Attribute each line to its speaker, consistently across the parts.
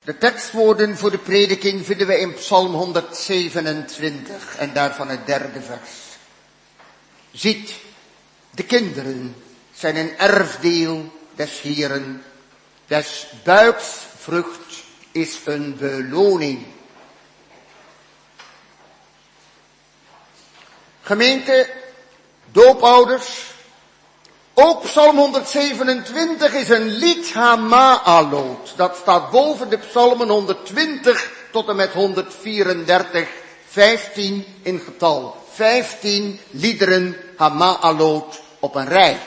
Speaker 1: De tekstwoorden voor de prediking vinden we in Psalm 127 en daarvan het 3e vers. Ziet, de kinderen zijn een erfdeel des Heeren, des buiks vrucht is een beloning. Gemeente, doopouders, ook Psalm 127 is een lied Hama'alot. Dat staat boven de psalmen 120 tot en met 134, 15 in getal. 15 liederen Hama'alot op een rij.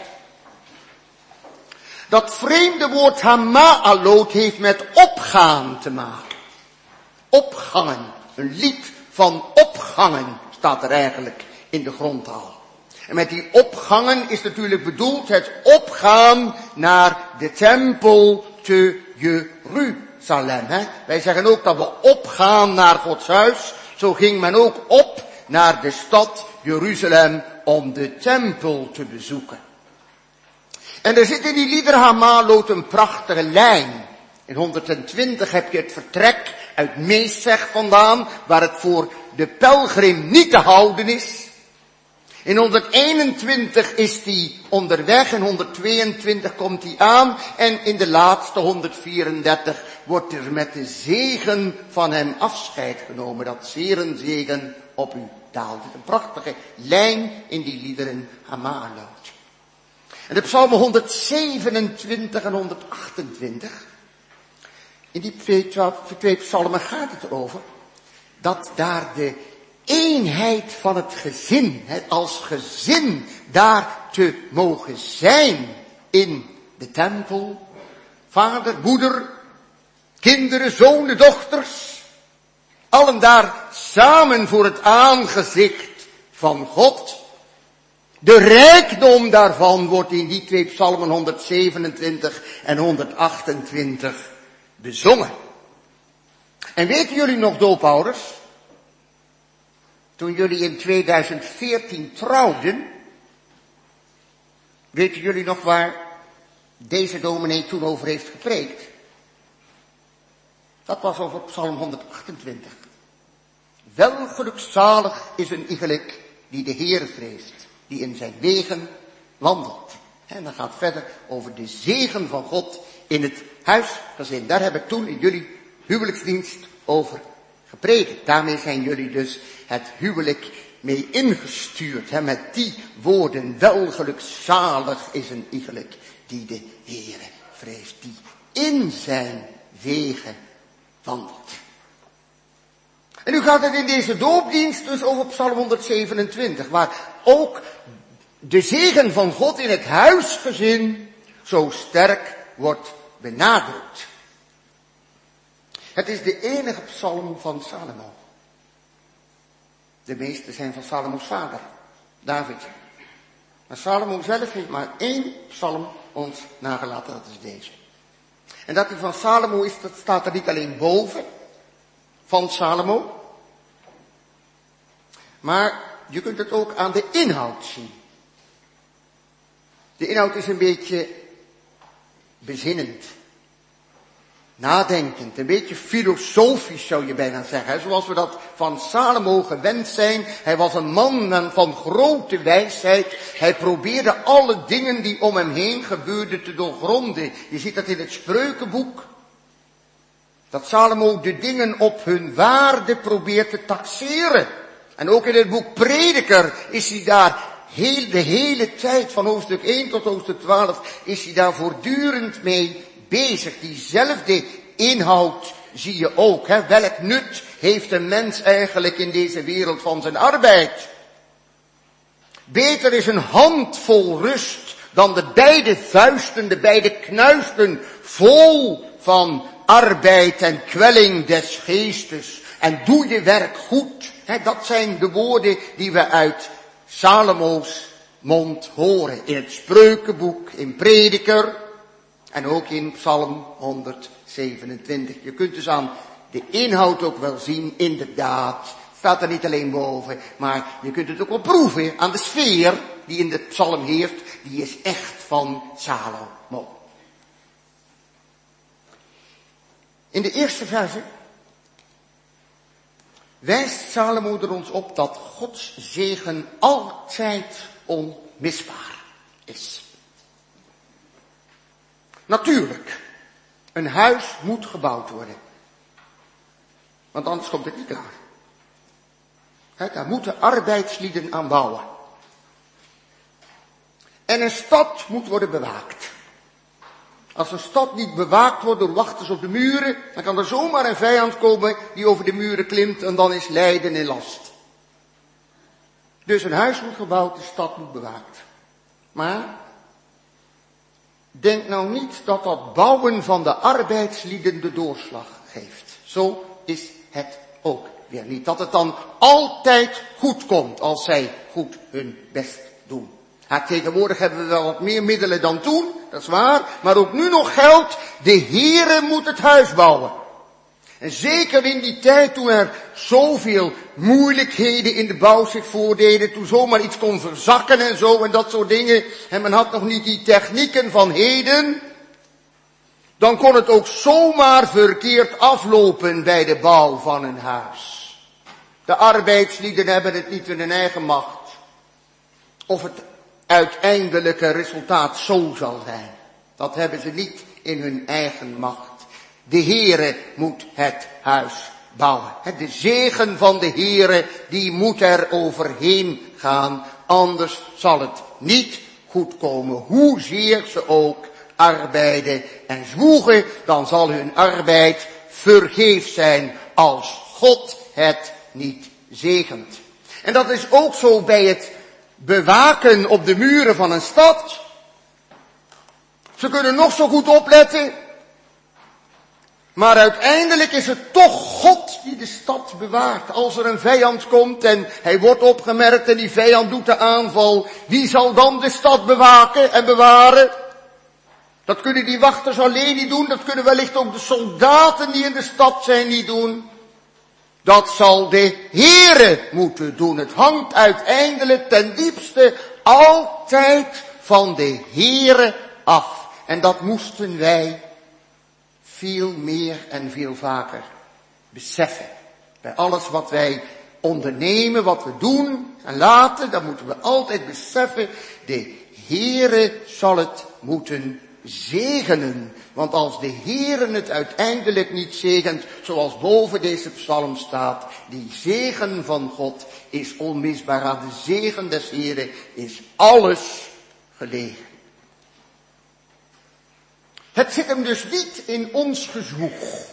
Speaker 1: Dat vreemde woord Hama'alot heeft met opgaan te maken. Opgangen. Een lied van opgangen staat er eigenlijk in de grondtaal. En met die opgangen is natuurlijk bedoeld het opgaan naar de tempel te Jeruzalem. Wij zeggen ook dat we opgaan naar Gods huis. Zo ging men ook op naar de stad Jeruzalem om de tempel te bezoeken. En er zit in die lieder Hama'alot een prachtige lijn. In 120 heb je het vertrek uit Mesech vandaan, waar het voor de pelgrim niet te houden is. In 121 is die onderweg, in 122 komt hij aan en in de laatste 134 wordt er met de zegen van hem afscheid genomen. Dat zegen op u daalt. Een prachtige lijn in die liederen Hama'alot. En de psalmen 127 en 128, in die twee psalmen gaat het over dat daar de eenheid van het gezin, als gezin daar te mogen zijn in de tempel. Vader, moeder, kinderen, zonen, dochters, allen daar samen voor het aangezicht van God. De rijkdom daarvan wordt in die twee psalmen 127 en 128 bezongen. En weten jullie nog, doopouders, toen jullie in 2014 trouwden, weten jullie nog waar deze dominee toen over heeft gepreekt? Dat was over Psalm 128. Wel gelukzalig is een iegelijk die de Heere vreest, die in zijn wegen wandelt. En dan gaat het verder over de zegen van God in het huisgezin. Daar heb ik toen in jullie huwelijksdienst over gepredikt. Daarmee zijn jullie dus het huwelijk mee ingestuurd. Met die woorden, wel gelukzalig is een iegelijk die de Heere vreest, die in zijn wegen wandelt. En nu gaat het in deze doopdienst dus over Psalm 127, waar ook de zegen van God in het huisgezin zo sterk wordt benadrukt. Het is de enige psalm van Salomo. De meeste zijn van Salomo's vader, David. Maar Salomo zelf heeft maar 1 psalm ons nagelaten, dat is deze. En dat die van Salomo is, dat staat er niet alleen boven, van Salomo. Maar je kunt het ook aan de inhoud zien. De inhoud is een beetje bezinnend, nadenkend, een beetje filosofisch zou je bijna zeggen. Zoals we dat van Salomo gewend zijn. Hij was een man van grote wijsheid. Hij probeerde alle dingen die om hem heen gebeurden te doorgronden. Je ziet dat in het Spreukenboek. Dat Salomo de dingen op hun waarde probeert te taxeren. En ook in het boek Prediker is hij daar de hele tijd, van hoofdstuk 1 tot hoofdstuk 12, is hij daar voortdurend mee bezig. Diezelfde inhoud zie je ook. Welk nut heeft een mens eigenlijk in deze wereld van zijn arbeid? Beter is een handvol rust dan de beide vuisten, de beide knuisten, vol van arbeid en kwelling des geestes. En doe je werk goed. Dat zijn de woorden die we uit Salomo's mond horen. In het Spreukenboek, in Prediker en ook in Psalm 127. Je kunt dus aan de inhoud ook wel zien, inderdaad. Staat er niet alleen boven, maar je kunt het ook wel proeven aan de sfeer die in de psalm heerst. Die is echt van Salomo. In de eerste verse wijst Salomo er ons op dat Gods zegen altijd onmisbaar is. Natuurlijk, een huis moet gebouwd worden. Want anders komt het niet klaar. Daar moeten arbeidslieden aan bouwen. En een stad moet worden bewaakt. Als een stad niet bewaakt wordt door wachters op de muren, dan kan er zomaar een vijand komen die over de muren klimt en dan is lijden en last. Dus een huis moet gebouwd, de stad moet bewaakt. Maar denk nou niet dat dat bouwen van de arbeidslieden de doorslag geeft. Zo is het ook weer niet. Dat het dan altijd goed komt als zij goed hun best doen. Tegenwoordig hebben we wel wat meer middelen dan toen, dat is waar. Maar ook nu nog geldt, de Heere moet het huis bouwen. En zeker in die tijd toen er zoveel moeilijkheden in de bouw zich voordeden, toen zomaar iets kon verzakken en zo en dat soort dingen, en men had nog niet die technieken van heden, dan kon het ook zomaar verkeerd aflopen bij de bouw van een huis. De arbeidslieden hebben het niet in hun eigen macht. Of het uiteindelijke resultaat zo zal zijn. Dat hebben ze niet in hun eigen macht. De Heere moet het huis bouwen. De zegen van de Heere, die moet er overheen gaan. Anders zal het niet goed komen. Hoezeer ze ook arbeiden en zwoegen, dan zal hun arbeid vergeefs zijn als God het niet zegent. En dat is ook zo bij het bewaken op de muren van een stad. Ze kunnen nog zo goed opletten. Maar uiteindelijk is het toch God die de stad bewaart. Als er een vijand komt en hij wordt opgemerkt en die vijand doet de aanval. Wie zal dan de stad bewaken en bewaren? Dat kunnen die wachters alleen niet doen. Dat kunnen wellicht ook de soldaten die in de stad zijn niet doen. Dat zal de Heere moeten doen. Het hangt uiteindelijk ten diepste altijd van de Heere af. En dat moesten wij veel meer en veel vaker beseffen. Bij alles wat wij ondernemen, wat we doen en laten, dan moeten we altijd beseffen, de Heere zal het moeten zegenen. Want als de Heere het uiteindelijk niet zegent, zoals boven deze psalm staat, die zegen van God is onmisbaar. Aan de zegen des Heere is alles gelegen. Het zit hem dus niet in ons gezwoeg.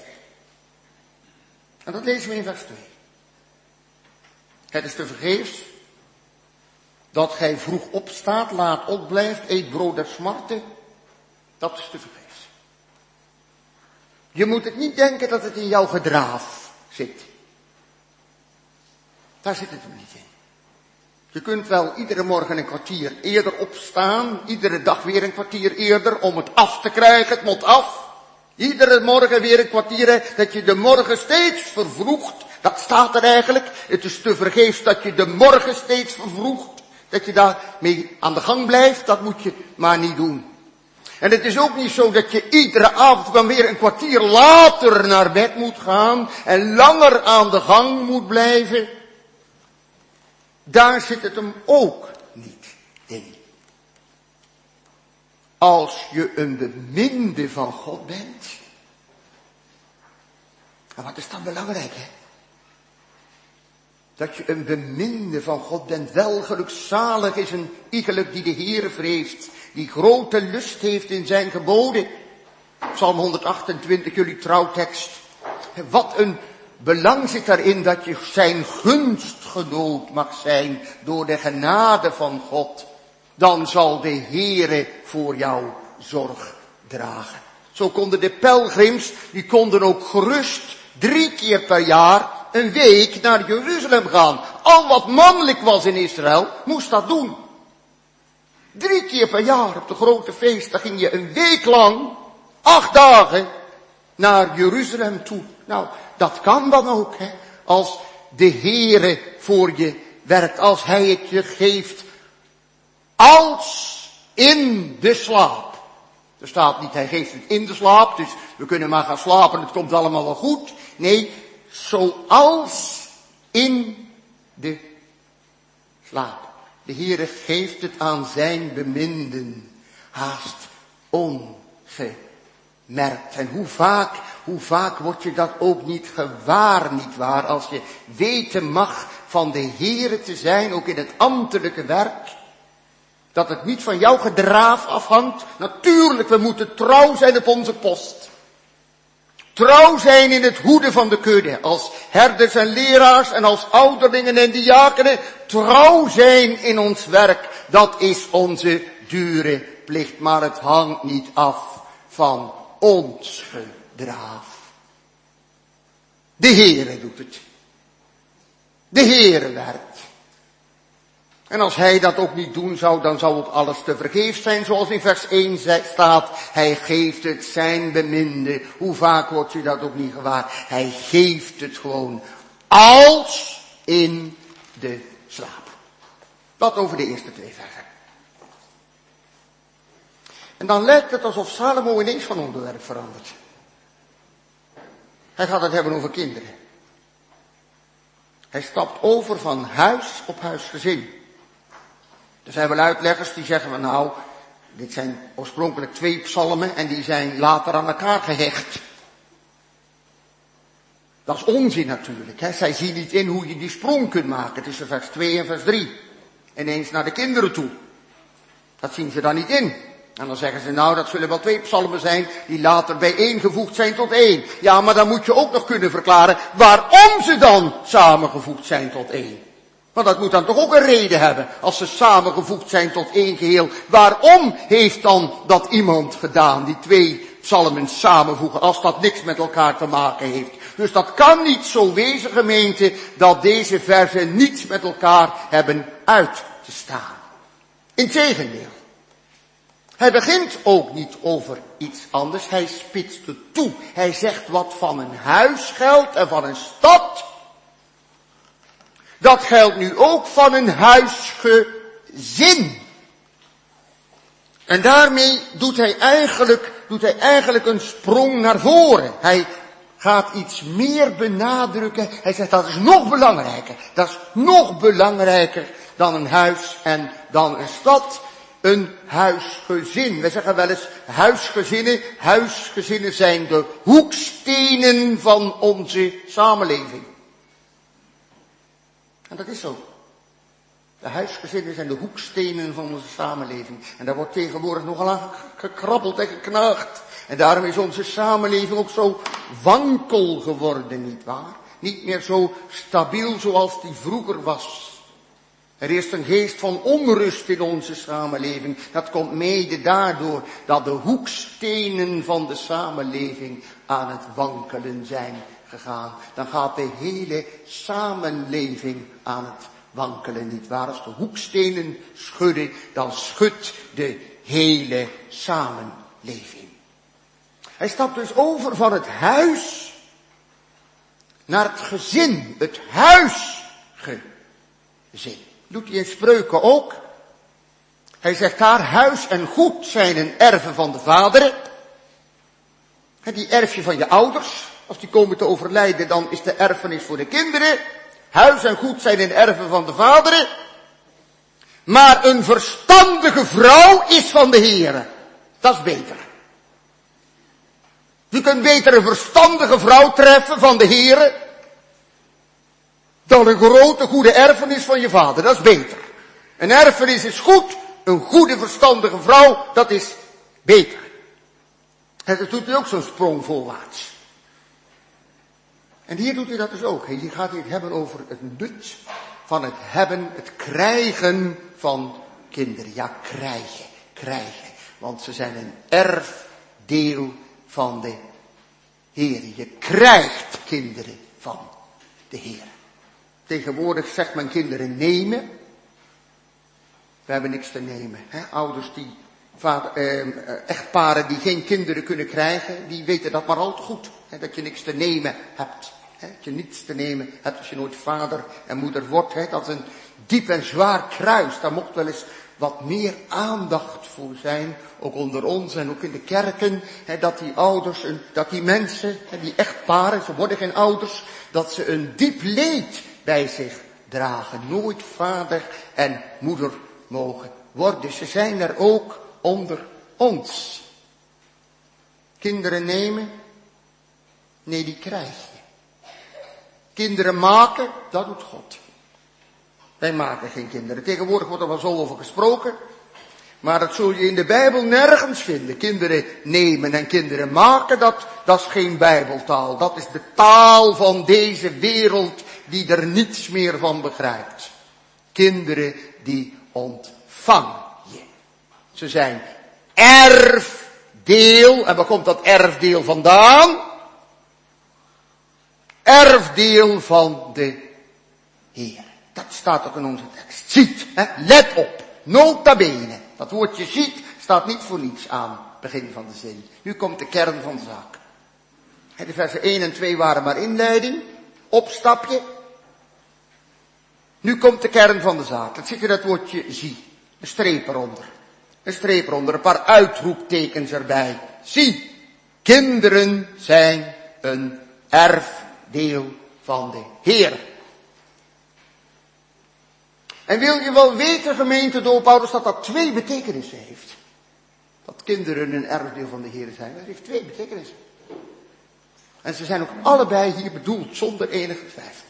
Speaker 1: En dat lezen we in vers 2. Het is tevergeefs dat gij vroeg opstaat, laat opblijft, eet brood der smarte. Dat is tevergeefs. Je moet het niet denken dat het in jouw gedraaf zit. Daar zit het hem niet in. Je kunt wel iedere morgen een kwartier eerder opstaan, iedere dag weer een kwartier eerder om het af te krijgen, het moet af. Iedere morgen weer een kwartier, dat je de morgen steeds vervroegt. Dat staat er eigenlijk. Het is tevergeefs dat je de morgen steeds vervroegt. Dat je daarmee aan de gang blijft, dat moet je maar niet doen. En het is ook niet zo dat je iedere avond dan weer een kwartier later naar bed moet gaan en langer aan de gang moet blijven. Daar zit het hem ook niet in. Als je een beminde van God bent. En wat is dan belangrijk, hè? Dat je een beminde van God bent. Wel gelukzalig is een iegelijk die de Heere vreest. Die grote lust heeft in zijn geboden. Psalm 128, jullie trouwtekst. Wat een belang zit daarin dat je zijn gunstgenoot mag zijn door de genade van God. Dan zal de Heere voor jou zorg dragen. Zo konden de pelgrims, die konden ook gerust 3 keer per jaar een week naar Jeruzalem gaan. Al wat mannelijk was in Israël, moest dat doen. 3 keer per jaar op de grote feest, daar ging je een week lang, 8 dagen, naar Jeruzalem toe. Nou, dat kan dan ook, hè. Als de Heere voor je werkt, als hij het je geeft, als in de slaap. Er staat niet, hij geeft het in de slaap, dus we kunnen maar gaan slapen, het komt allemaal wel goed. Nee, zoals in de slaap. De Heere geeft het aan zijn beminden, haast ongemerkt. En hoe vaak word je dat ook niet gewaar, nietwaar, als je weten mag van de Heere te zijn, ook in het ambtelijke werk. Dat het niet van jouw gedraaf afhangt. Natuurlijk, we moeten trouw zijn op onze post. Trouw zijn in het hoeden van de kudde. Als herders en leraars en als ouderlingen en diakenen. Trouw zijn in ons werk. Dat is onze dure plicht. Maar het hangt niet af van ons gedraaf. De Heere doet het. De Heere werkt. En als hij dat ook niet doen zou, dan zou het alles te vergeefs zijn, zoals in vers 1 staat. Hij geeft het zijn beminde. Hoe vaak wordt je dat ook niet gewaar? Hij geeft het gewoon als in de slaap. Dat over de eerste 2 versen. En dan lijkt het alsof Salomo ineens van onderwerp verandert. Hij gaat het hebben over kinderen. Hij stapt over van huis op huisgezin. Er zijn wel uitleggers die zeggen van nou, dit zijn oorspronkelijk 2 psalmen en die zijn later aan elkaar gehecht. Dat is onzin natuurlijk. Hè. Zij zien niet in hoe je die sprong kunt maken tussen vers 2 en vers 3. Ineens naar de kinderen toe. Dat zien ze dan niet in. En dan zeggen ze nou, dat zullen wel 2 psalmen zijn die later bijeengevoegd zijn tot 1. Ja, maar dan moet je ook nog kunnen verklaren waarom ze dan samengevoegd zijn tot 1. Want dat moet dan toch ook een reden hebben, als ze samengevoegd zijn tot 1 geheel. Waarom heeft dan dat iemand gedaan, die 2 psalmen samenvoegen, als dat niks met elkaar te maken heeft? Dus dat kan niet zo wezen, gemeente, dat deze versen niets met elkaar hebben uit te staan. Integendeel. Hij begint ook niet over iets anders, hij spitst het toe. Hij zegt wat van een huis geldt en van een stad. Dat geldt nu ook van een huisgezin. En daarmee doet hij eigenlijk een sprong naar voren. Hij gaat iets meer benadrukken. Hij zegt dat is nog belangrijker. Dat is nog belangrijker dan een huis en dan een stad. Een huisgezin. We zeggen wel eens huisgezinnen. Huisgezinnen zijn de hoekstenen van onze samenleving. En dat is zo. De huisgezinnen zijn de hoekstenen van onze samenleving. En daar wordt tegenwoordig nogal aan gekrabbeld en geknaagd. En daarom is onze samenleving ook zo wankel geworden, nietwaar? Niet meer zo stabiel zoals die vroeger was. Er is een geest van onrust in onze samenleving. Dat komt mede daardoor dat de hoekstenen van de samenleving aan het wankelen zijn gegaan. Dan gaat de hele samenleving aan het wankelen, nietwaar? Als de hoekstenen schudden, dan schudt de hele samenleving. Hij stapt dus over van het huis naar het gezin, het huisgezin. Doet hij in Spreuken ook. Hij zegt daar, huis en goed zijn een erven van de vaderen. En die erf je van je ouders. Als die komen te overlijden, dan is de erfenis voor de kinderen. Huis en goed zijn een erven van de vaderen. Maar een verstandige vrouw is van de Heere. Dat is beter. Je kunt beter een verstandige vrouw treffen van de Heere dan een grote goede erfenis van je vader. Dat is beter. Een erfenis is goed. Een goede verstandige vrouw, dat is beter. En dat doet hij ook zo'n sprong voorwaarts. En hier doet hij dat dus ook. Hier gaat hij het hebben over het nut van het hebben, het krijgen van kinderen. Ja, krijgen. Want ze zijn een erfdeel van de Heer. Je krijgt kinderen van de Heer. Tegenwoordig zegt men kinderen nemen. We hebben niks te nemen. Hè? Ouders die, echtparen die geen kinderen kunnen krijgen, die weten dat maar al te goed. Hè? Dat je niks te nemen hebt. Hè? Dat je niets te nemen hebt als je nooit vader en moeder wordt. Hè? Dat is een diep en zwaar kruis. Daar mocht wel eens wat meer aandacht voor zijn, ook onder ons en ook in de kerken, dat die ouders, dat die mensen, die echtparen, ze worden geen ouders, dat ze een diep leed bij zich dragen. Nooit vader en moeder mogen worden. Ze zijn er ook onder ons. Kinderen nemen? Nee, die krijg je. Kinderen maken? Dat doet God. Wij maken geen kinderen. Tegenwoordig wordt er wel zo over gesproken. Maar dat zul je in de Bijbel nergens vinden. Kinderen nemen en kinderen maken, dat is geen Bijbeltaal. Dat is de taal van deze wereld die er niets meer van begrijpt. Kinderen die ontvang je. Ze zijn erfdeel. En waar komt dat erfdeel vandaan? Erfdeel van de Heer. Dat staat ook in onze tekst. Ziet, let op. Nota bene. Dat woordje ziet staat niet voor niets aan het begin van de zin. Nu komt de kern van de zaak. De versen 1 en 2 waren maar inleiding. Opstapje. Nu komt de kern van de zaak. Dan zit je dat woordje zie. Een streep eronder. Een streep eronder. Een paar uitroeptekens erbij. Zie. Kinderen zijn een erfdeel van de Heer. En wil je wel weten, gemeente doopouders, dat dat 2 betekenissen heeft? Dat kinderen een erfdeel van de Heer zijn. Dat heeft 2 betekenissen. En ze zijn ook allebei hier bedoeld, zonder enige twijfel.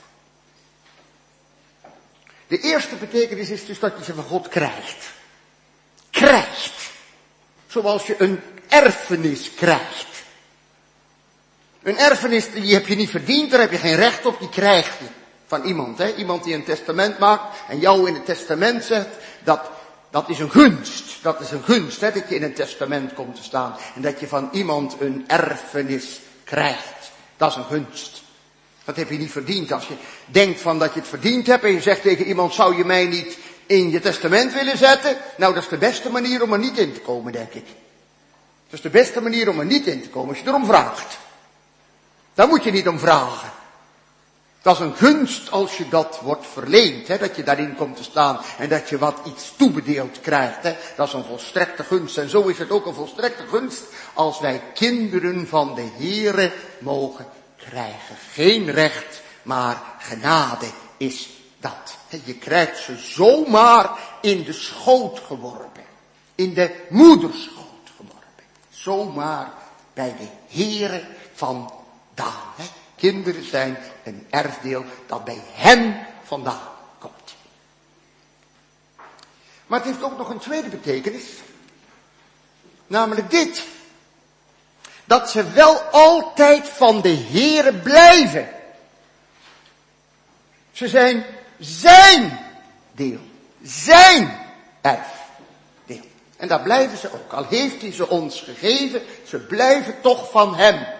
Speaker 1: De eerste betekenis is dus dat je ze van God krijgt. Krijgt. Zoals je een erfenis krijgt. Een erfenis, die heb je niet verdiend, daar heb je geen recht op, die krijg je. Van iemand, iemand die een testament maakt en jou in het testament zet, dat is een gunst. Dat is een gunst, dat je in een testament komt te staan. En dat je van iemand een erfenis krijgt. Dat is een gunst. Dat heb je niet verdiend. Als je denkt van dat je het verdiend hebt en je zegt tegen iemand, zou je mij niet in je testament willen zetten? Nou, dat is de beste manier om er niet in te komen, denk ik. Dat is de beste manier om er niet in te komen, als je erom vraagt. Daar moet je niet om vragen. Dat is een gunst als je dat wordt verleend, dat je daarin komt te staan en dat je wat iets toebedeeld krijgt. Dat is een volstrekte gunst en zo is het ook een volstrekte gunst als wij kinderen van de Heere mogen krijgen. Geen recht, maar genade is dat. Je krijgt ze zomaar in de schoot geworpen, in de moederschoot geworpen. Zomaar bij de Heere vandaan. Kinderen zijn een erfdeel dat bij hem vandaan komt. Maar het heeft ook nog een tweede betekenis. Namelijk dit. Dat ze wel altijd van de Heere blijven. Ze zijn zijn deel. Zijn erfdeel. En daar blijven ze ook. Al heeft hij ze ons gegeven, ze blijven toch van hem.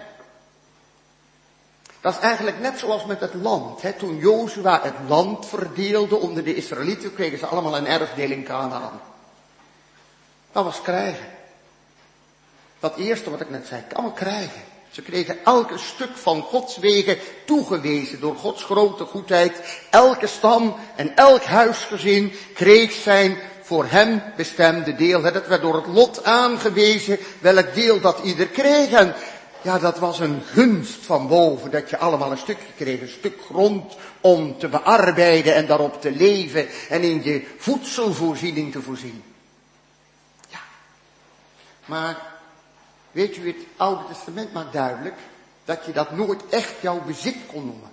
Speaker 1: Dat is eigenlijk net zoals met het land. Toen Jozua het land verdeelde onder de Israëlieten, kregen ze allemaal een erfdeel in Kanaan. Dat was krijgen. Dat eerste wat ik net zei, allemaal krijgen. Ze kregen elke stuk van Gods wegen toegewezen door Gods grote goedheid. Elke stam en elk huisgezin kreeg zijn voor hem bestemde deel. Dat werd door het lot aangewezen welk deel dat ieder kreeg. En ja, dat was een gunst van boven, dat je allemaal een stukje kreeg, een stuk grond om te bearbeiden en daarop te leven en in je voedselvoorziening te voorzien. Ja, maar weet u, het Oude Testament maakt duidelijk dat je dat nooit echt jouw bezit kon noemen.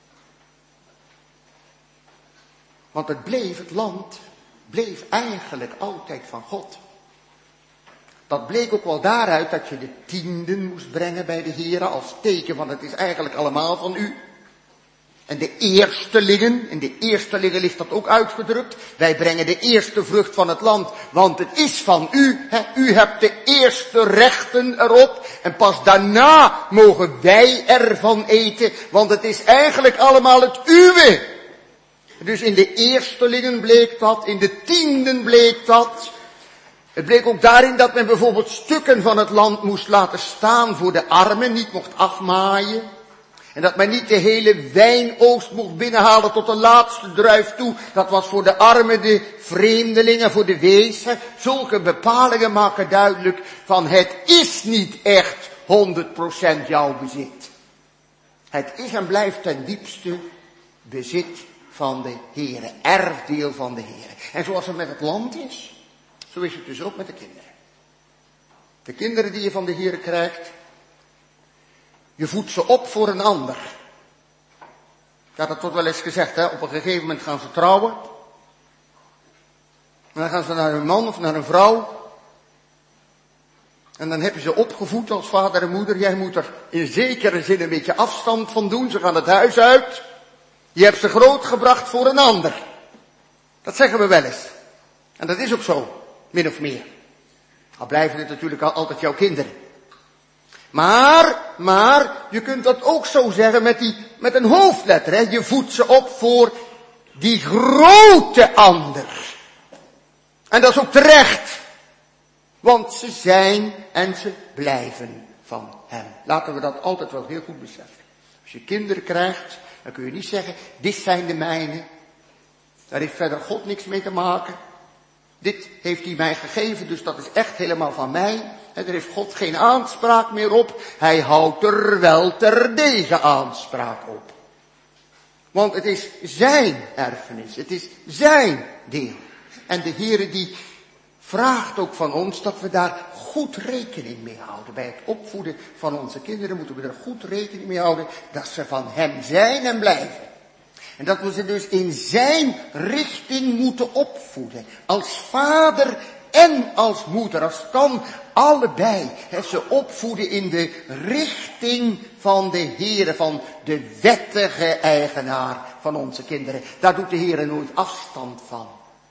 Speaker 1: Want het land bleef eigenlijk altijd van God. Dat bleek ook wel daaruit dat je de tienden moest brengen bij de Heere als teken van het is eigenlijk allemaal van u. En de eerstelingen, in de eerstelingen ligt dat ook uitgedrukt. Wij brengen de eerste vrucht van het land, want het is van u. U hebt de eerste rechten erop en pas daarna mogen wij ervan eten, want het is eigenlijk allemaal het uwe. Dus in de eerstelingen bleek dat, in de tienden bleek dat. Het bleek ook daarin dat men bijvoorbeeld stukken van het land moest laten staan voor de armen, niet mocht afmaaien. En dat men niet de hele wijnoogst mocht binnenhalen tot de laatste druif toe. Dat was voor de armen, de vreemdelingen, voor de wezen. Zulke bepalingen maken duidelijk van het is niet echt 100% jouw bezit. Het is en blijft ten diepste bezit van de Heere. Erfdeel van de Heere. En zoals het met het land is, zo is het dus ook met de kinderen. De kinderen die je van de Heere krijgt, je voedt ze op voor een ander. Ik had het tot wel eens gezegd, hè? Op een gegeven moment gaan ze trouwen. En dan gaan ze naar een man of naar een vrouw. En dan heb je ze opgevoed als vader en moeder. Jij moet er in zekere zin een beetje afstand van doen. Ze gaan het huis uit. Je hebt ze grootgebracht voor een ander. Dat zeggen we wel eens. En dat is ook zo, min of meer. Al blijven het natuurlijk altijd jouw kinderen. Maar, je kunt dat ook zo zeggen met een hoofdletter, hè. Je voedt ze op voor die grote ander. En dat is ook terecht. Want ze zijn en ze blijven van hem. Laten we dat altijd wel heel goed beseffen. Als je kinderen krijgt, dan kun je niet zeggen, dit zijn de mijne. Daar heeft verder God niks mee te maken. Dit heeft hij mij gegeven, dus dat is echt helemaal van mij. En daar heeft God geen aanspraak meer op. Hij houdt er wel terdege aanspraak op. Want het is zijn erfenis. Het is zijn deel. En de Heere die vraagt ook van ons dat we daar goed rekening mee houden. Bij het opvoeden van onze kinderen moeten we er goed rekening mee houden dat ze van hem zijn en blijven. En dat we ze dus in zijn richting moeten opvoeden. Als vader en als moeder. Als kan allebei. Ze opvoeden in de richting van de Heere. Van de wettige eigenaar van onze kinderen. Daar doet de Heere nooit afstand van.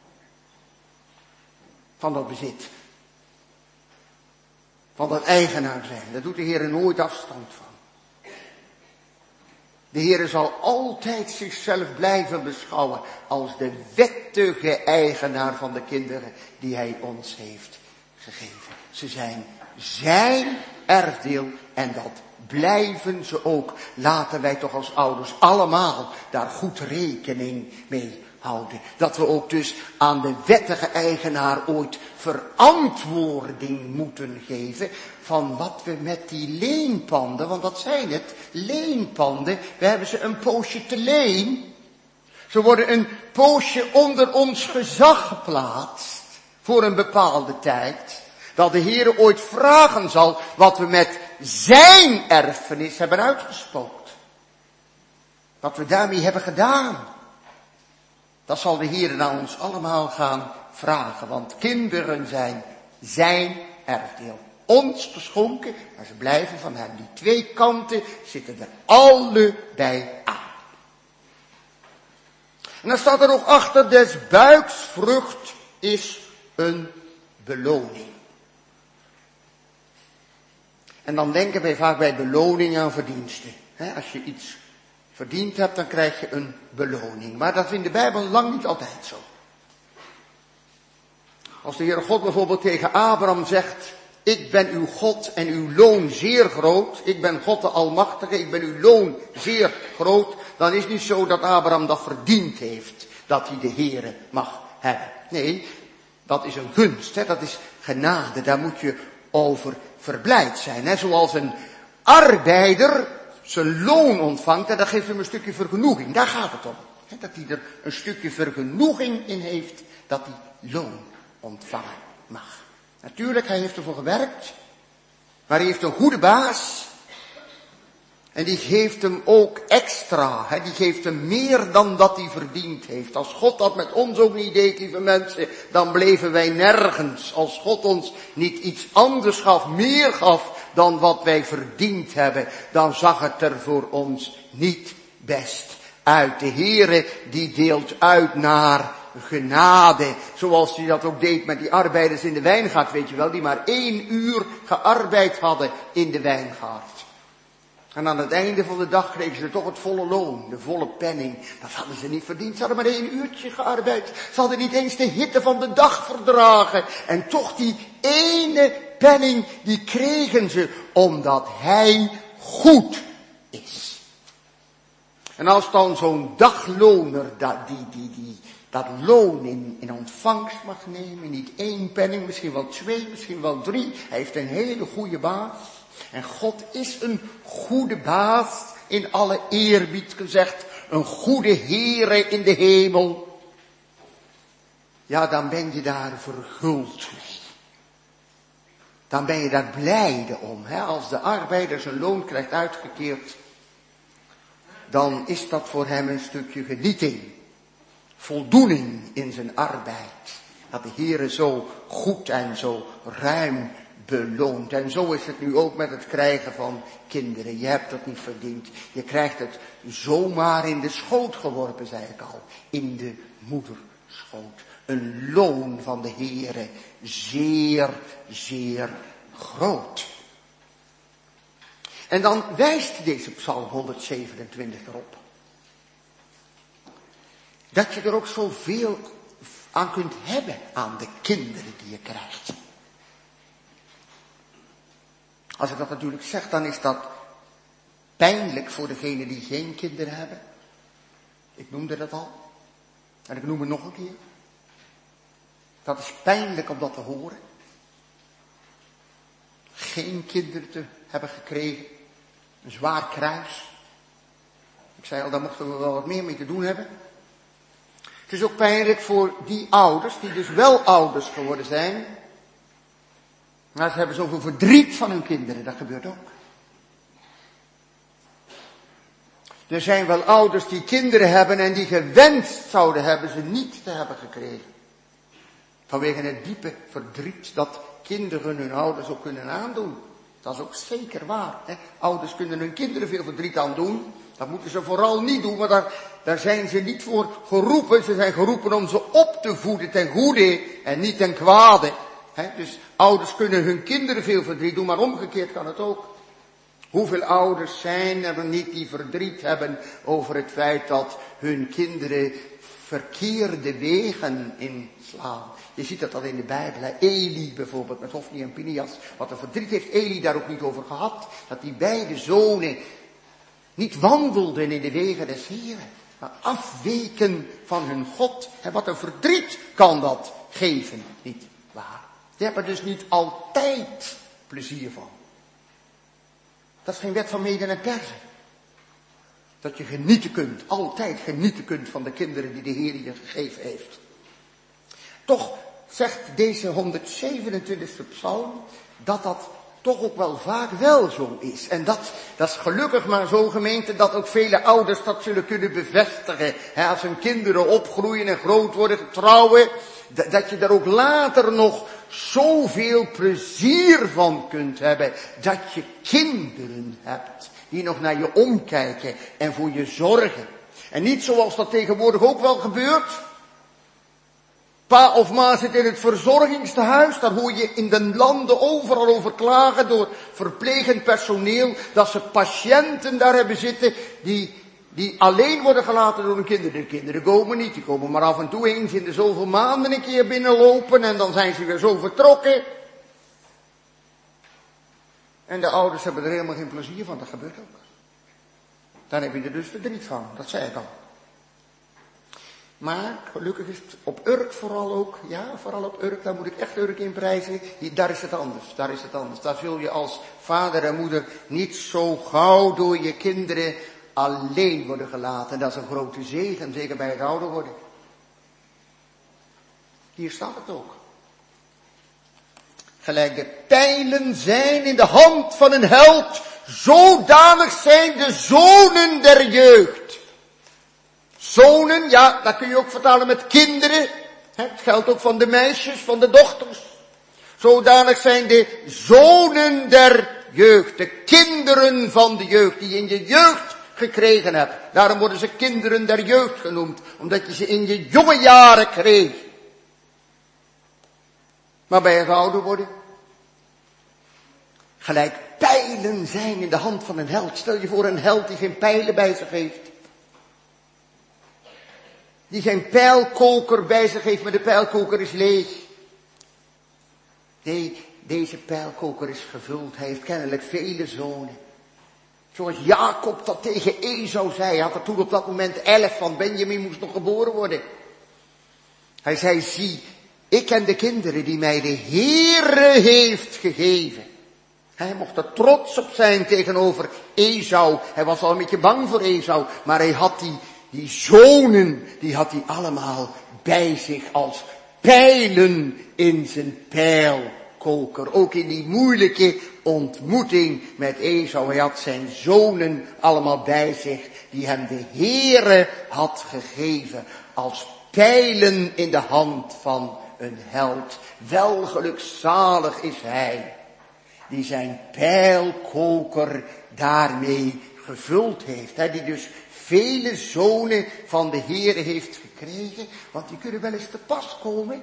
Speaker 1: Van dat bezit. Van dat eigenaar zijn. Daar doet de Heere nooit afstand van. De Heere zal altijd zichzelf blijven beschouwen als de wettige eigenaar van de kinderen die hij ons heeft gegeven. Ze zijn zijn erfdeel en dat blijven ze ook. Laten wij toch als ouders allemaal daar goed rekening mee houden. Dat we ook dus aan de wettige eigenaar ooit verantwoording moeten geven van wat we met die leenpanden, want dat zijn het, leenpanden, we hebben ze een poosje te leen. Ze worden een poosje onder ons gezag geplaatst voor een bepaalde tijd. Dat de Heere ooit vragen zal wat we met zijn erfenis hebben uitgespookt. Wat we daarmee hebben gedaan. Dat zal de Heere aan ons allemaal gaan vragen. Want kinderen zijn zijn erfdeel. Ons geschonken, maar ze blijven van hem. Die twee kanten zitten er allebei aan. En dan staat er nog achter, des buiks vrucht is een beloning. En dan denken wij vaak bij beloning aan verdiensten. Als je iets verdiend hebt, dan krijg je een beloning. Maar dat is in de Bijbel lang niet altijd zo. Als de Heere God bijvoorbeeld tegen Abraham zegt, ik ben uw God en uw loon zeer groot. Ik ben God de Almachtige, ik ben uw loon zeer groot. Dan is het niet zo dat Abraham dat verdiend heeft, dat hij de Heere mag hebben. Nee, dat is een gunst, dat is genade. Daar moet je over verblijd zijn. Zoals een arbeider zijn loon ontvangt en dat geeft hem een stukje vergenoeging. Daar gaat het om. Dat hij er een stukje vergenoeging in heeft dat hij loon ontvangen mag. Natuurlijk, hij heeft ervoor gewerkt, maar hij heeft een goede baas. En die geeft hem ook extra, die geeft hem meer dan dat hij verdiend heeft. Als God dat met ons ook niet deed, lieve mensen, dan bleven wij nergens. Als God ons niet iets anders gaf, meer gaf dan wat wij verdiend hebben, dan zag het er voor ons niet best uit. De Heere die deelt uit naar genade, zoals hij dat ook deed met die arbeiders in de wijngaard, weet je wel, die maar 1 uur gearbeid hadden in de wijngaard. En aan het einde van de dag kregen ze toch het volle loon, de volle penning. Dat hadden ze niet verdiend, ze hadden maar 1 uurtje gearbeid. Ze hadden niet eens de hitte van de dag verdragen. En toch die ene penning, die kregen ze omdat hij goed is. En als dan zo'n dagloner dat loon in ontvangst mag nemen, niet 1 penning, misschien wel 2, misschien wel 3. Hij heeft een hele goede baas. En God is een goede baas, in alle eerbied gezegd, een goede Heere in de hemel. Ja, dan ben je daar verguld mee. Dan ben je daar blijde om. Hè? Als de arbeider zijn loon krijgt uitgekeerd, dan is dat voor hem een stukje genieting. Voldoening in zijn arbeid. Dat de Heere zo goed en zo ruim beloont. En zo is het nu ook met het krijgen van kinderen. Je hebt dat niet verdiend. Je krijgt het zomaar in de schoot geworpen, zei ik al. In de moederschoot. Een loon van de Heere. Zeer, zeer groot. En dan wijst deze Psalm 127 erop. Dat je er ook zoveel aan kunt hebben aan de kinderen die je krijgt. Als ik dat natuurlijk zeg, dan is dat pijnlijk voor degenen die geen kinderen hebben. Ik noemde dat al. En ik noem het nog een keer. Dat is pijnlijk om dat te horen. Geen kinderen te hebben gekregen. Een zwaar kruis. Ik zei al, daar mochten we wel wat meer mee te doen hebben. Het is ook pijnlijk voor die ouders, die dus wel ouders geworden zijn. Maar ze hebben zoveel verdriet van hun kinderen, dat gebeurt ook. Er zijn wel ouders die kinderen hebben en die gewenst zouden hebben ze niet te hebben gekregen. Vanwege het diepe verdriet dat kinderen hun ouders ook kunnen aandoen. Dat is ook zeker waar. Hè? Ouders kunnen hun kinderen veel verdriet aandoen. Dat moeten ze vooral niet doen, maar daar zijn ze niet voor geroepen. Ze zijn geroepen om ze op te voeden ten goede en niet ten kwade. Dus ouders kunnen hun kinderen veel verdriet doen, maar omgekeerd kan het ook. Hoeveel ouders zijn er niet die verdriet hebben over het feit dat hun kinderen verkeerde wegen inslaan. Je ziet dat al in de Bijbel. Hè? Eli bijvoorbeeld met Hofni en Pinias. Wat een verdriet heeft Eli daar ook niet over gehad. Dat die beide zonen niet wandelden in de wegen des Heren. Maar afweken van hun God. En wat een verdriet kan dat geven, niet waar? Je hebt er dus niet altijd plezier van. Dat is geen wet van mede en persen. Dat je genieten kunt, altijd genieten kunt van de kinderen die de Heer je gegeven heeft. Toch zegt deze 127e psalm dat toch ook wel vaak wel zo is. En dat is gelukkig maar zo, gemeente, dat ook vele ouders dat zullen kunnen bevestigen. Als hun kinderen opgroeien en groot worden, trouwen, dat je daar ook later nog zoveel plezier van kunt hebben. Dat je kinderen hebt die nog naar je omkijken en voor je zorgen. En niet zoals dat tegenwoordig ook wel gebeurt. Pa of ma zit in het verzorgingstehuis, daar hoor je in de landen overal over klagen door verplegend personeel, dat ze patiënten daar hebben zitten die alleen worden gelaten door hun kinderen. De kinderen komen niet, die komen maar af en toe eens in de zoveel maanden een keer binnenlopen en dan zijn ze weer zo vertrokken. En de ouders hebben er helemaal geen plezier van, dat gebeurt ook. Dan heb je er dus verdriet van, dat zei ik al. Maar gelukkig is het op Urk vooral ook, ja, vooral op Urk, daar moet ik echt Urk in prijzen. Daar is het anders. Daar zul je als vader en moeder niet zo gauw door je kinderen alleen worden gelaten. Dat is een grote zegen, zeker bij het ouder worden. Hier staat het ook. Gelijk de pijlen zijn in de hand van een held, zodanig zijn de zonen der jeugd. Zonen, ja, dat kun je ook vertalen met kinderen. Het geldt ook van de meisjes, van de dochters. Zodanig zijn de zonen der jeugd, de kinderen van de jeugd, die je in je jeugd gekregen hebt. Daarom worden ze kinderen der jeugd genoemd, omdat je ze in je jonge jaren kreeg. Maar bij het ouder worden, gelijk pijlen zijn in de hand van een held. Stel je voor een held die geen pijlen bij zich heeft. Die geen pijlkoker bij zich heeft, maar de pijlkoker is leeg. Nee, deze pijlkoker is gevuld. Hij heeft kennelijk vele zonen. Zoals Jacob dat tegen Esau zei. Hij had er toen op dat moment 11, want Benjamin moest nog geboren worden. Hij zei, zie, ik en de kinderen die mij de Heere heeft gegeven. Hij mocht er trots op zijn tegenover Esau. Hij was al een beetje bang voor Esau. Maar hij had die zonen, die had hij allemaal bij zich als pijlen in zijn pijlkoker. Ook in die moeilijke ontmoeting met Esau. Hij had zijn zonen allemaal bij zich, die hem de Heere had gegeven. Als pijlen in de hand van een held. Wel gelukzalig is hij, die zijn pijlkoker daarmee gevuld heeft. Die dus vele zonen van de Heere heeft gekregen, want die kunnen wel eens te pas komen.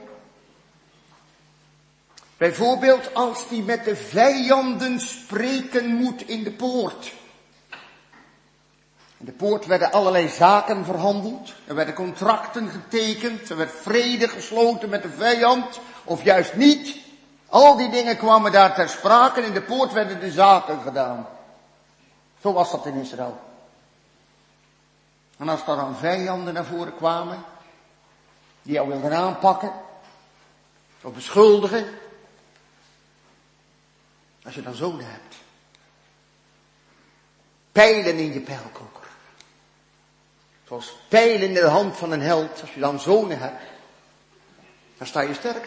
Speaker 1: Bijvoorbeeld als die met de vijanden spreken moet in de poort. In de poort werden allerlei zaken verhandeld, er werden contracten getekend, er werd vrede gesloten met de vijand, of juist niet. Al die dingen kwamen daar ter sprake en in de poort werden de zaken gedaan. Zo was dat in Israël. En als er dan vijanden naar voren kwamen, die jou wilden aanpakken, of beschuldigen, als je dan zonen hebt, pijlen in je pijlkoker, zoals pijlen in de hand van een held, als je dan zonen hebt, dan sta je sterker.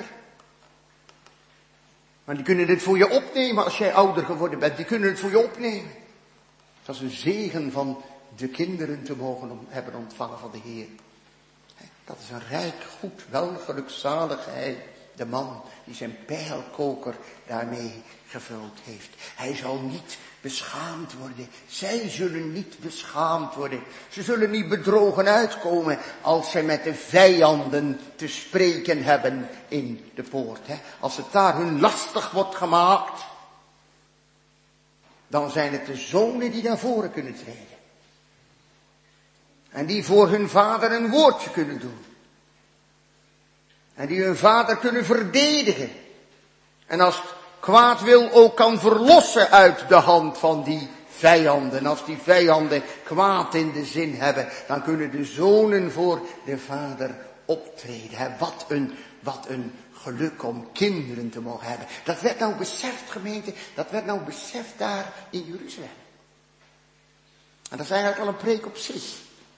Speaker 1: Maar die kunnen dit voor je opnemen als jij ouder geworden bent. Die kunnen het voor je opnemen. Dat is een zegen van de kinderen te mogen hebben ontvangen van de Heer. Dat is een rijk, goed, welgelukzalig hij, de man die zijn pijlkoker daarmee gevuld heeft. Hij zal niet beschaamd worden. Zij zullen niet beschaamd worden. Ze zullen niet bedrogen uitkomen als zij met de vijanden te spreken hebben in de poort. Als het daar hun lastig wordt gemaakt, dan zijn het de zonen die naar voren kunnen treden. En die voor hun vader een woordje kunnen doen. En die hun vader kunnen verdedigen. En als het kwaad wil ook kan verlossen uit de hand van die vijanden. En als die vijanden kwaad in de zin hebben, dan kunnen de zonen voor de vader optreden. Wat een geluk om kinderen te mogen hebben. Dat werd nou beseft, gemeente, dat werd nou beseft daar in Jeruzalem. En dat is eigenlijk al een preek op zich.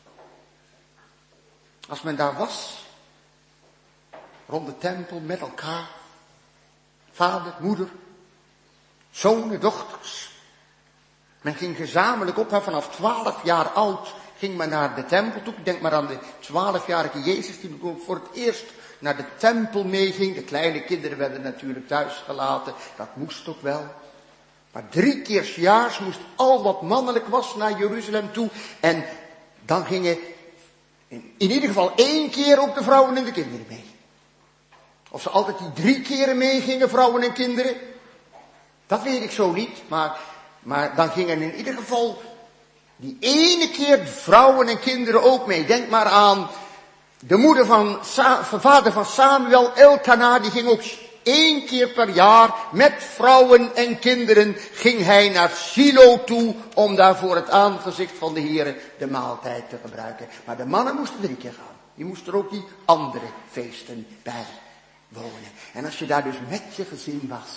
Speaker 1: Als men daar was, rond de tempel met elkaar, vader, moeder, zonen, dochters. Men ging gezamenlijk op, vanaf 12 jaar oud ging men naar de tempel toe. Ik denk maar aan de 12-jarige Jezus die voor het eerst naar de tempel meeging. De kleine kinderen werden natuurlijk thuis gelaten, dat moest ook wel. Maar 3 keer 's jaars moest al wat mannelijk was naar Jeruzalem toe. En dan gingen in ieder geval 1 keer ook de vrouwen en de kinderen mee. Of ze altijd die 3 keren meegingen, vrouwen en kinderen, dat weet ik zo niet. Maar dan gingen in ieder geval die ene keer vrouwen en kinderen ook mee. Denk maar aan de moeder van vader van Samuel, Elkana, die ging ook 1 keer per jaar met vrouwen en kinderen ging hij naar Silo toe om daar voor het aangezicht van de Heere de maaltijd te gebruiken. Maar de mannen moesten 3 keer gaan. Die moesten er ook die andere feesten bij wonen. En als je daar dus met je gezin was,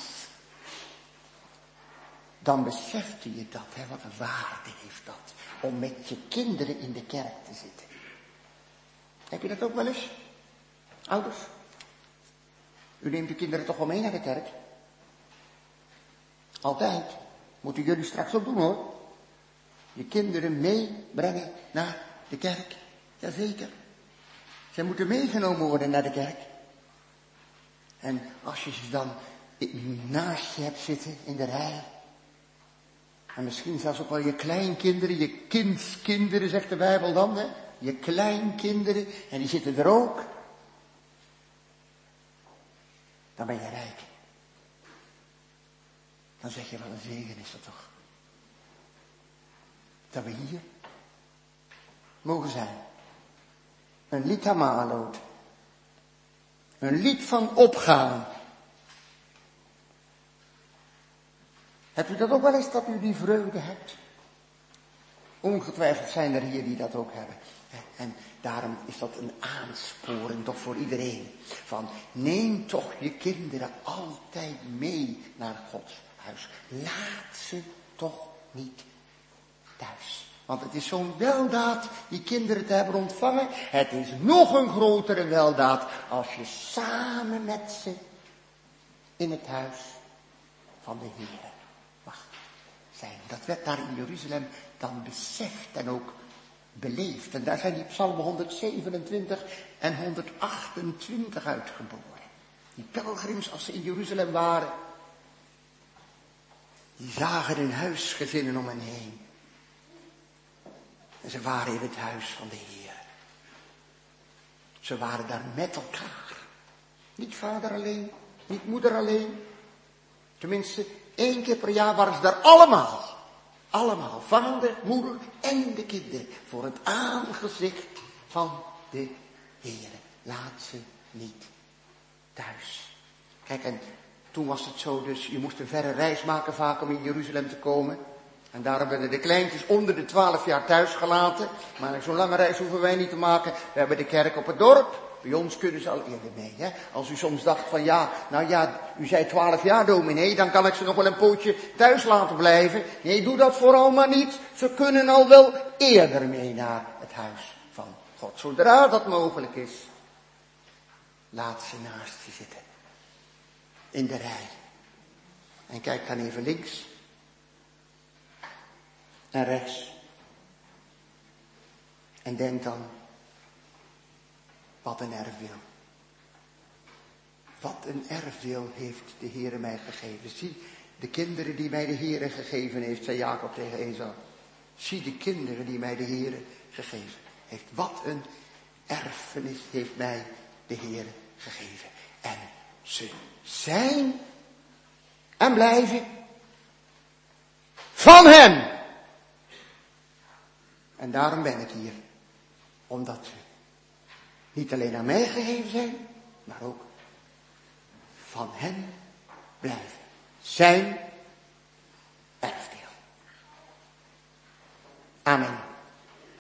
Speaker 1: dan besefte je dat, wat een waarde heeft dat, om met je kinderen in de kerk te zitten. Heb je dat ook wel eens? Ouders? U neemt uw kinderen toch wel mee naar de kerk? Altijd. Moeten jullie straks ook doen hoor. Je kinderen meebrengen naar de kerk. Jazeker. Zij moeten meegenomen worden naar de kerk. En als je ze dan naast je hebt zitten in de rij. En misschien zelfs ook wel je kleinkinderen, je kindskinderen zegt de Bijbel dan. Je kleinkinderen. En die zitten er ook. Dan ben je rijk. Dan zeg je, wat een zegen is dat toch. Dat we hier mogen zijn. Een lied Hamaloot. Een lied van opgaan. Hebt u dat ook wel eens, dat u die vreugde hebt? Ongetwijfeld zijn er hier die dat ook hebben. En daarom is dat een aansporing toch voor iedereen. Van neem toch je kinderen altijd mee naar Gods huis. Laat ze toch niet thuis. Want het is zo'n weldaad die kinderen te hebben ontvangen. Het is nog een grotere weldaad als je samen met ze in het huis van de Heer mag zijn. Dat werd daar in Jeruzalem dan beseft en ook beleefd. En daar zijn die psalmen 127 en 128 uitgeboren. Die pelgrims, als ze in Jeruzalem waren, die zagen hun huisgezinnen om hen heen. En ze waren in het huis van de Heer. Ze waren daar met elkaar. Niet vader alleen, niet moeder alleen. Tenminste, 1 keer per jaar waren ze daar allemaal. Allemaal, vader, moeder en de kinderen. Voor het aangezicht van de Heer. Laat ze niet thuis. Kijk, en toen was het zo dus, je moest een verre reis maken vaak om in Jeruzalem te komen. En daarom werden de kleintjes onder de 12 jaar thuis gelaten. Maar zo'n lange reis hoeven wij niet te maken. We hebben de kerk op het dorp. Bij ons kunnen ze al eerder mee. Hè? Als u soms dacht van u zei 12 jaar dominee, dan kan ik ze nog wel een pootje thuis laten blijven. Nee, doe dat vooral maar niet. Ze kunnen al wel eerder mee naar het huis van God. Zodra dat mogelijk is, laat ze naast je zitten. In de rij. En kijk dan even links. En rechts. En denk dan, wat een erfdeel. Wat een erfdeel heeft de Heere mij gegeven. Zie de kinderen die mij de Heere gegeven heeft, zei Jacob tegen Esau. Zie de kinderen die mij de Heere gegeven heeft. Wat een erfenis heeft mij de Heere gegeven. En ze zijn en blijven van hem. En daarom ben ik hier. Omdat ze niet alleen aan mij gegeven zijn, maar ook van hem blijven. Zijn erfdeel. Amen.